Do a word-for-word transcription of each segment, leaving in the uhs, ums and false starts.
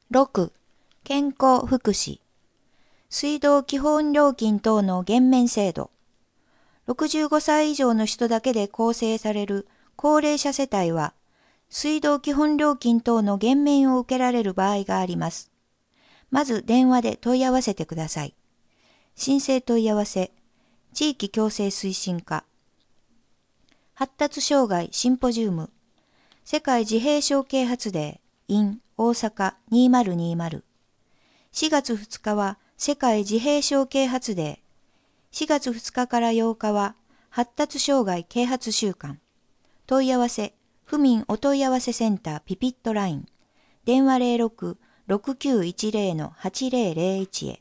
ろく. 健康福祉。水道基本料金等の減免制度。ろくじゅうごさい以上の人だけで構成される高齢者世帯は、水道基本料金等の減免を受けられる場合があります。まず電話で問い合わせてください。申請問い合わせ、地域共生推進課。発達障害シンポジウム、世界自閉症啓発デー in 大阪にせんにじゅう。しがつふつかは世界自閉症啓発デー。しがつふつかからようかは発達障害啓発週間。問い合わせ、府民お問い合わせセンターピピットライン。電話 ゼロろく ろくきゅういちゼロ はちゼロゼロいち へ。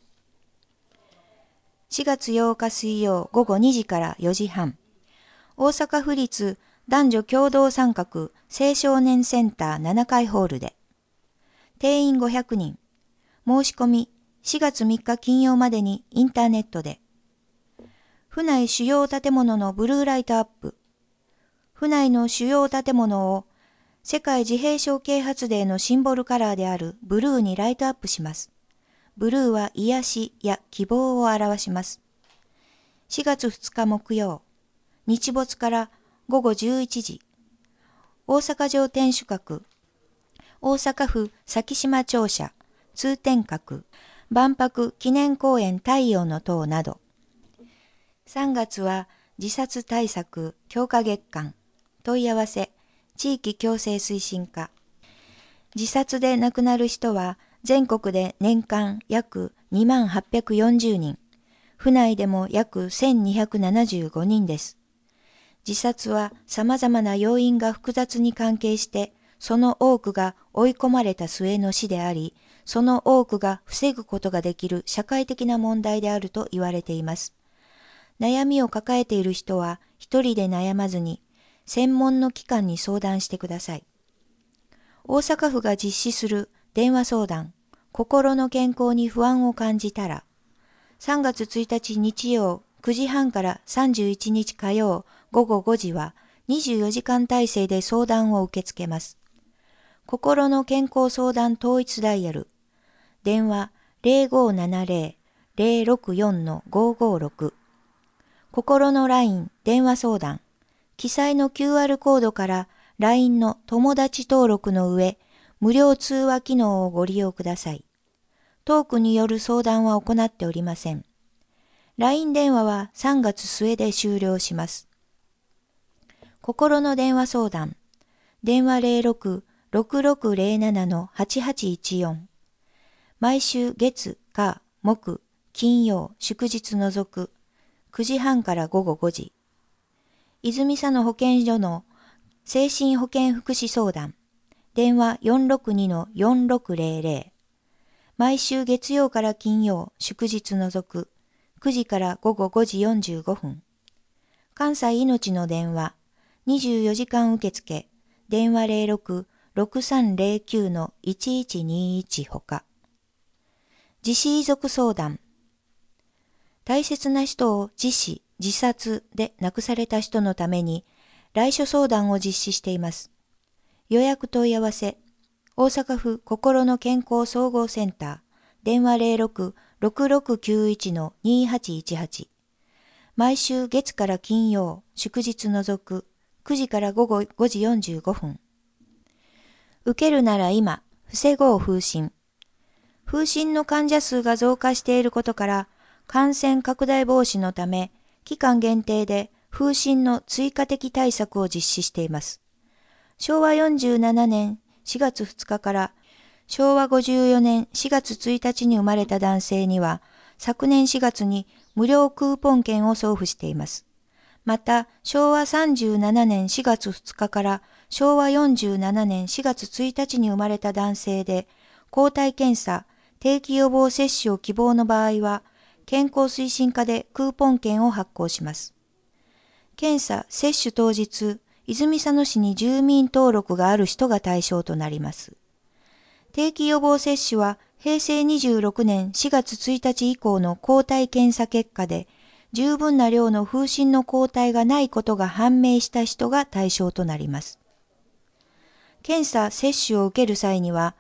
しがつようか水曜午後にじからよじはん。大阪府立男女共同参画青少年センターななかいホールで。定員ごひゃくにん。申し込みしがつみっか金曜までにインターネットで。府内主要建物のブルーライトアップ。府内の主要建物を世界自閉症啓発デーのシンボルカラーであるブルーにライトアップします。ブルーは癒しや希望を表します。しがつふつか木曜、日没からごごじゅういちじ、大阪城天守閣、大阪府咲島庁舎、通天閣、万博記念公園太陽の塔など。さんがつは自殺対策強化月間。問い合わせ、地域共生推進課。自殺で亡くなる人は全国で年間約にまんはっぴゃくよんじゅうにん、府内でも約せんにひゃくななじゅうごにんです。自殺は様々な要因が複雑に関係して、その多くが追い込まれた末の死であり、その多くが防ぐことができる社会的な問題であると言われています。悩みを抱えている人は一人で悩まずに、専門の機関に相談してください。大阪府が実施する電話相談、心の健康に不安を感じたら、さんがつついたち日曜くじはんからさんじゅういちにち火曜ごごごじはにじゅうよじかん体制で相談を受け付けます。心の健康相談統一ダイヤル、電話 ゼロごななゼロ ゼロろくよん ごごろく。心のライン電話相談、記載の キューアール コードから ライン の友達登録の上、無料通話機能をご利用ください。トークによる相談は行っておりません。ライン 電話はさんがつ末で終了します。心の電話相談、電話 ゼロろく ろくろくゼロなな はちはちいちよん。毎週月、火、木、金曜、祝日除く、くじはんからごごごじ。泉佐野保健所の精神保健福祉相談、電話 よんろくに よんろくゼロゼロ。毎週月曜から金曜、祝日除く、くじからごごごじよんじゅうごふん。関西いのちの電話、にじゅうよじかん受付、電話 ゼロろく ろくさんゼロきゅう いちいちにいちほか。自死遺族相談。大切な人を自死、自殺で亡くされた人のために、来所相談を実施しています。予約問い合わせ、大阪府心の健康総合センター、電話 ゼロろく ろくろくきゅういち にはちいちはち。毎週月から金曜、祝日除く、くじからごごごじよんじゅうごふん。受けるなら今、防ごう風疹。風疹の患者数が増加していることから、感染拡大防止のため、期間限定で風疹の追加的対策を実施しています。しょうわよんじゅうななねんしがつふつかからしょうわごじゅうよねんしがつついたちに生まれた男性には、昨年しがつに無料クーポン券を送付しています。また、しょうわさんじゅうななねんしがつふつかからしょうわよんじゅうななねんしがつついたちに生まれた男性で、抗体検査、定期予防接種を希望の場合は、健康推進課でクーポン券を発行します。検査、接種当日、泉佐野市に住民登録がある人が対象となります。定期予防接種はへいせいにじゅうろくねんしがつついたち以降の抗体検査結果で、十分な量の風疹の抗体がないことが判明した人が対象となります。検査、接種を受ける際には、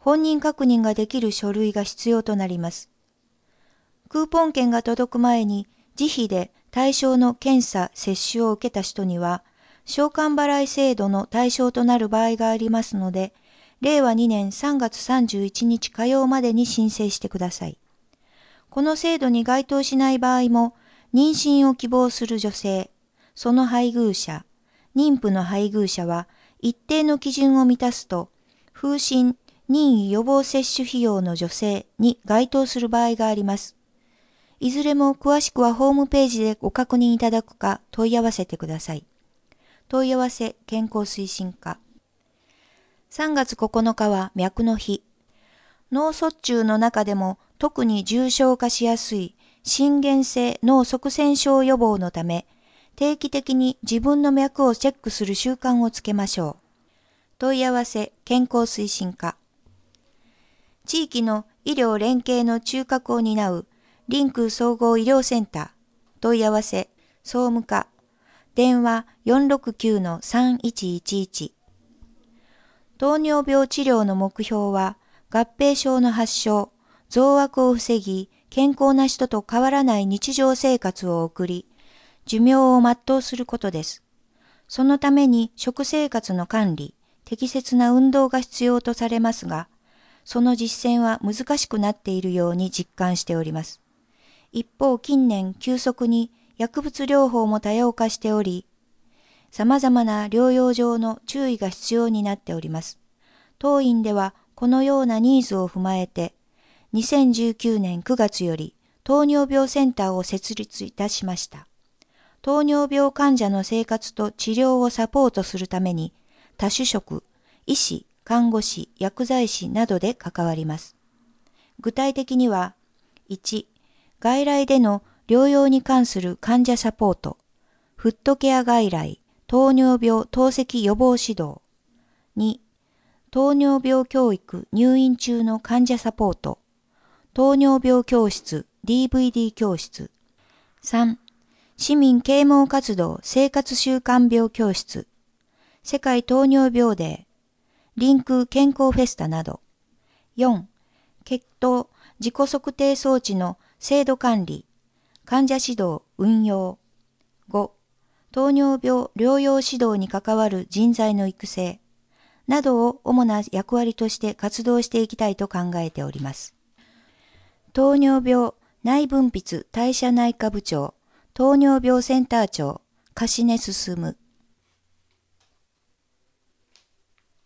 本人確認ができる書類が必要となります。クーポン券が届く前に自費で対象の検査・接種を受けた人には、償還払い制度の対象となる場合がありますので、れいわにねんさんがつさんじゅういちにち火曜までに申請してください。この制度に該当しない場合も、妊娠を希望する女性、その配偶者、妊婦の配偶者は一定の基準を満たすと、風疹、任意予防接種費用の助成に該当する場合があります。いずれも詳しくはホームページでご確認いただくか問い合わせてください。問い合わせ健康推進課。さんがつここのかは脈の日。脳卒中の中でも特に重症化しやすい心原性脳塞栓症予防のため、定期的に自分の脈をチェックする習慣をつけましょう。問い合わせ健康推進課。地域の医療連携の中核を担うリンク総合医療センター。問い合わせ総務課。電話 よんろくきゅうのさんいちいちいち。糖尿病治療の目標は合併症の発症、増悪を防ぎ、健康な人と変わらない日常生活を送り、寿命を全うすることです。そのために食生活の管理、適切な運動が必要とされますが、その実践は難しくなっているように実感しております。一方、近年急速に薬物療法も多様化しており、様々な療養上の注意が必要になっております。当院ではこのようなニーズを踏まえて、にせんじゅうきゅうねんくがつより糖尿病センターを設立いたしました。糖尿病患者の生活と治療をサポートするために、多種職、医師、看護師、薬剤師などで関わります。具体的には、いち、外来での療養に関する患者サポート、フットケア外来、糖尿病透析予防指導。に、糖尿病教育入院中の患者サポート、糖尿病教室 ディーブイディー 教室。さん、市民啓蒙活動生活習慣病教室、世界糖尿病デー、リンク健康フェスタなど。よん、血糖自己測定装置の制度管理、患者指導運用。ご、糖尿病療養指導に関わる人材の育成などを主な役割として活動していきたいと考えております。糖尿病内分泌代謝内科部長、糖尿病センター長、柏根進。